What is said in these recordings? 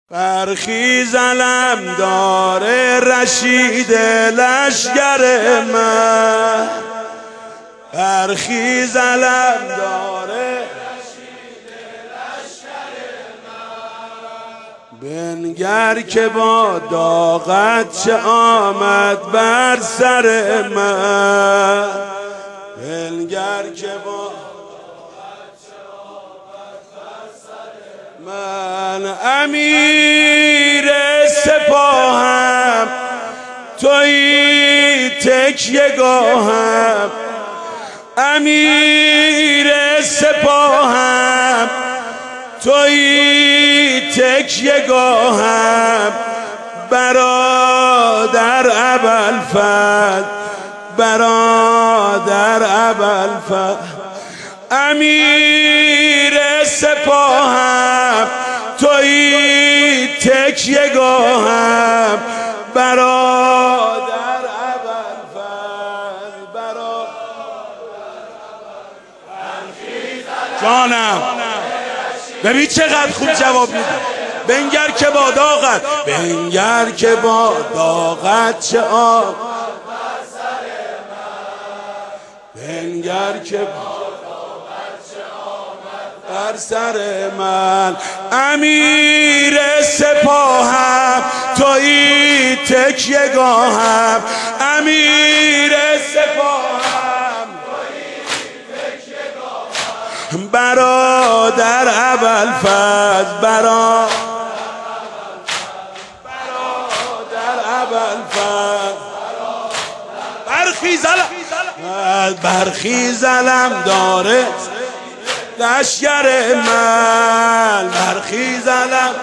برخیز علم داره رشید لشگر من، برخیز علم داره رشید لشگر من. بنگر که با داغت چه آمد بر سر من، بنگر که با من امیر سپاهم، تویی تکیه گاهم، امیر سپاهم، تویی تکیه گاهم. برادر ابوالفضل، برادر ابوالفضل، امیر سپاهم، تویی تکیه گاهم. برادر ابوالفضل، جانم ببین چقدر خوب جواب میده. بنگر که با داغت، بنگر که با داغت چه آب بنگر که بر سر من. امیر سپاهم، تویی تکیه گاهم، امیر سپاهم، تویی تکیه گاهم. برادر ابوالفضل، برادر ابوالفضل، برخیز علم، برخیز علم داره لشگر من، برخیز علم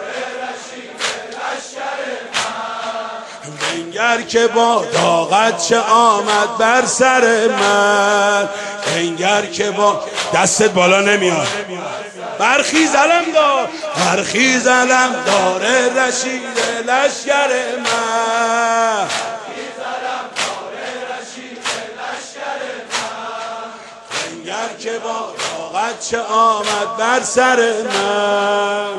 بنگر که با داغت چه آمد بر سر من، بنگر که با دستت بالا نمیاد. برخیز علم دار، برخیز علم داره رشید لشگر من، بنگر که با داغت چه آمد بر سر من.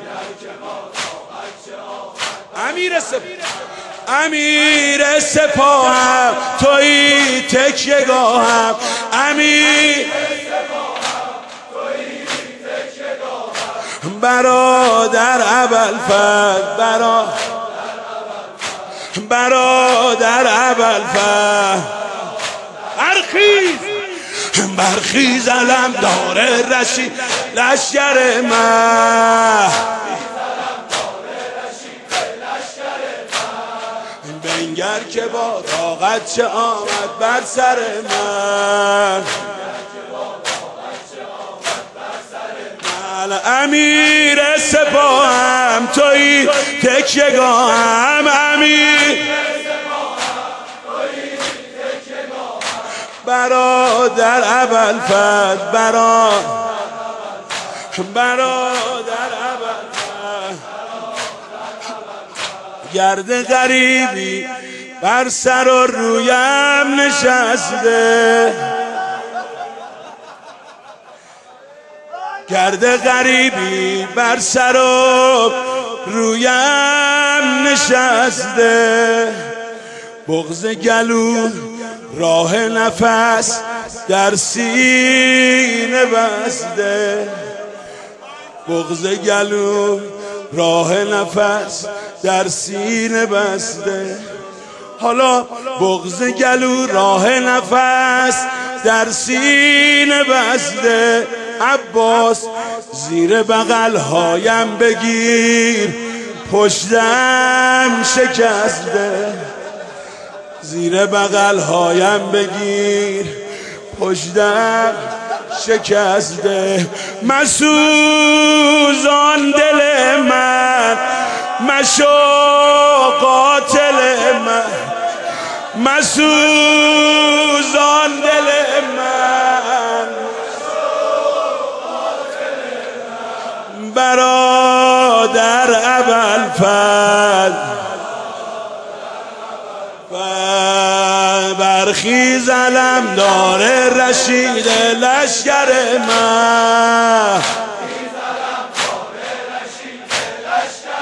امیر سپاهم، امیر سپاهم، تویی تکیه گاهم، امیر سپاهم، تویی تکیه گاهم. برادر ابوالفضل، برادر ابوالفضل، برخیز علم داره رشید لشگر من، بنگر که با طاقت چه آمد بر سر من. امیر سپاهم، تویی تکیه گاهم، امیر برادر ابوالفضل، برادر ابوالفضل. گرد غریبی بر سر و رویم نشسته، گرد غریبی بر سر و رویم نشسته. بغض گلو راه نفس در سینه بسته، بغض گلو راه نفس در سینه بسته. حالا بغض گلو راه نفس در سینه بسته. عباس زیر بغل هایم بگیر، پشتم شکسته، زیر بغل هایم بگیر، پشتم شکسته. مسوزان دل من، مشو قاتل من، مسوزان دل من، برادر ابوالفضل، برخیز علم داره رشید لشگر من،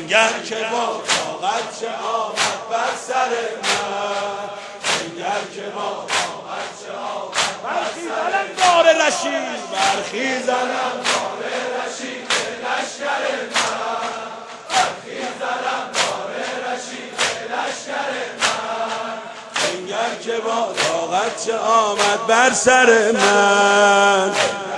انگر که با طاقت چه آمد بر سر من، انگر که با طاقت چه آمد بر سر من. دار رشید برخیزنم دار رشید لشکر من، برخیزنم دار رشید لشکر من، انگر که با طاقت چه آمد بر سر من.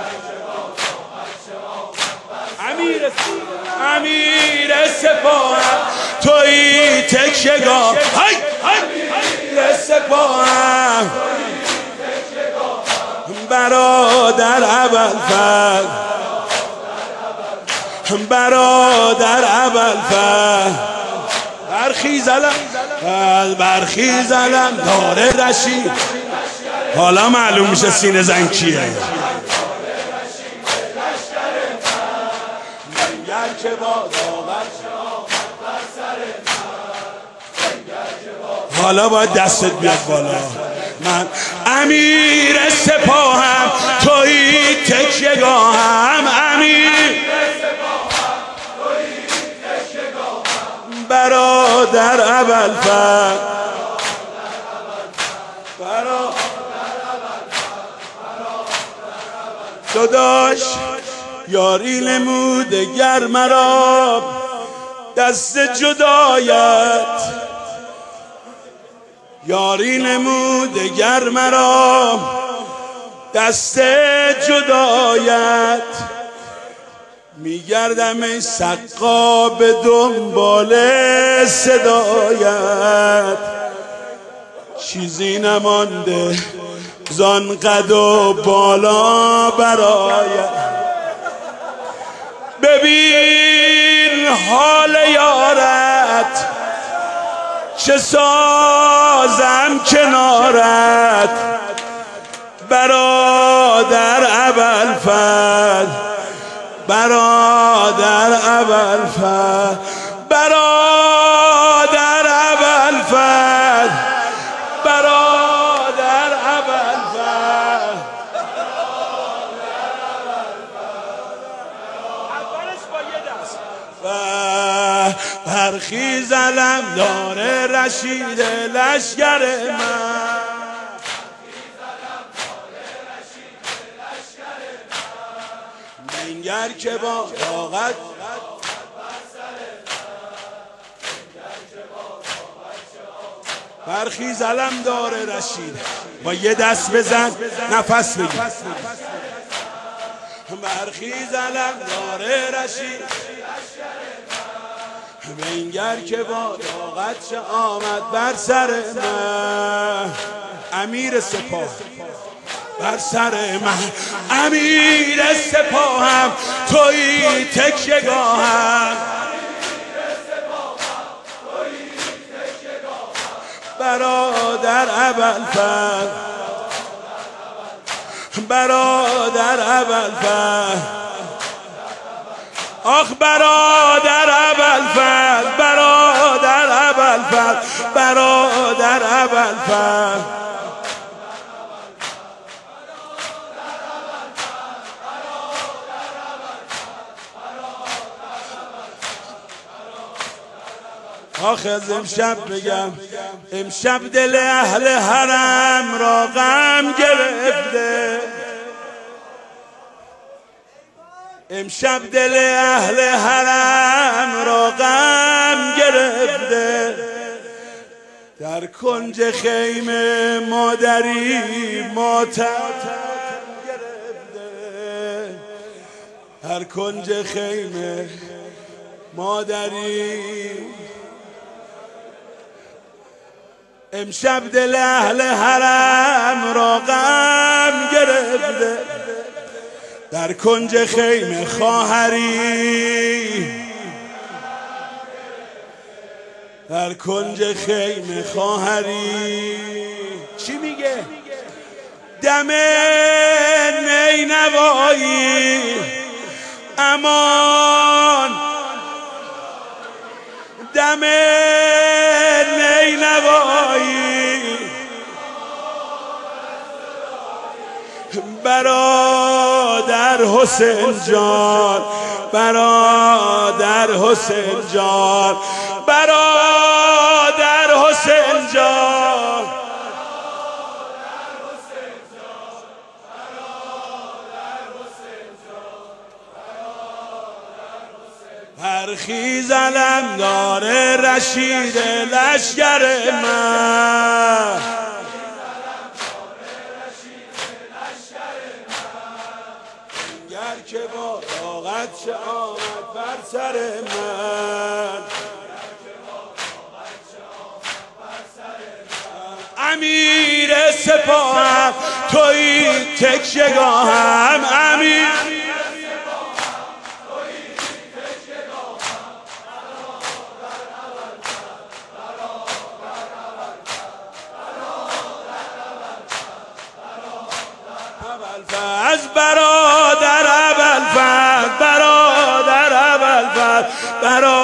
امیر سپاهم تویی تکیه‌گاه، امیر سپاهم برادر ابوالفضل، برادر ابوالفضل برخیزلم دار رشید. حالا معلوم میشه سینه زن کیه. که با حالا باید دستت بیاد بالا. من امیر سپاهم تویی تکیه‌گاهم، امیر برادر ابوالفضل، داداش یاری نموده گر مرا دست جدایت، یاری نموده گر مرا دست جدایت، میگردم ای سقا به دنبال صدایت، چیزی نمانده زان قد و بالا برایت. ببین حال یارت چه سازم کنارت، برادر ابوالفضل، برادر ابوالفضل، برادر ابوالفضل، برادر ابوالفضل. برخیزلم دار رشید لشکر من، منگر که با طاقت برخیزلم دار رشید. با یه دست بزن نفس بگیر. برخیزلم دار رشید منگر که با طاقت چه آمد بر سر من. امیر سپاه بر سر من، امیر سپاهم تویی تکیه‌گاهم، برادر ابوالفضل، برادر ابوالفضل، آخ برادر ابوالفضل، برادر ابوالفضل، برادر ابوالفضل. آخ از امشب بگم، امشب دل اهل حرم را غم گرفته، امشب دل اهل حرم را غم گرفته، در کنج خیمه مادری ماتم گرفته، در کنج خیمه مادری. امشب دل اهل حرم را غم گرفته، در کنج خیمه خواهری، در کنج خیمه خواهری. چی میگه؟ دم نینوایی امان، دم نینوایی برادر حسین جان، برادر حسین جان، برادر حسین جان. برخیز علمدار رشید لشکر من، گر که با طاقت چه آمد بر سر من. امیر سپاهم تویی تکیه‌گاهم، امیر از برادر ابوالفضل، برادر ابوالفضل، برادر